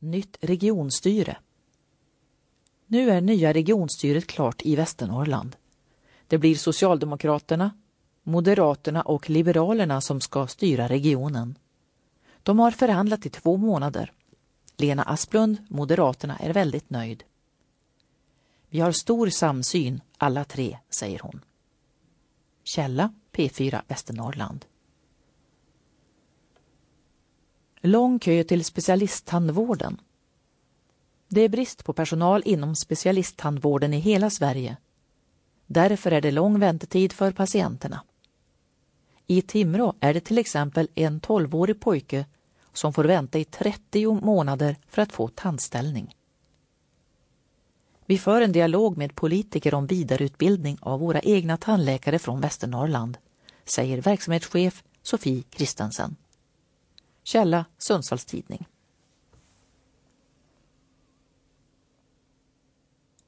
Nytt regionstyre. Nu är nya regionstyret klart i Västernorrland. Det blir Socialdemokraterna, Moderaterna och Liberalerna som ska styra regionen. De har förhandlat i 2 månader. Lena Asplund, Moderaterna, är väldigt nöjd. Vi har stor samsyn, alla 3, säger hon. Källa P4 Västernorrland. Lång kö till specialisttandvården. Det är brist på personal inom specialisttandvården i hela Sverige. Därför är det lång väntetid för patienterna. I Timrå är det till exempel en 12-årig pojke som får vänta i 30 månader för att få tandställning. Vi för en dialog med politiker om vidareutbildning av våra egna tandläkare från Västernorrland, säger verksamhetschef Sofie Kristensen. Källa Sundsvalls Tidning.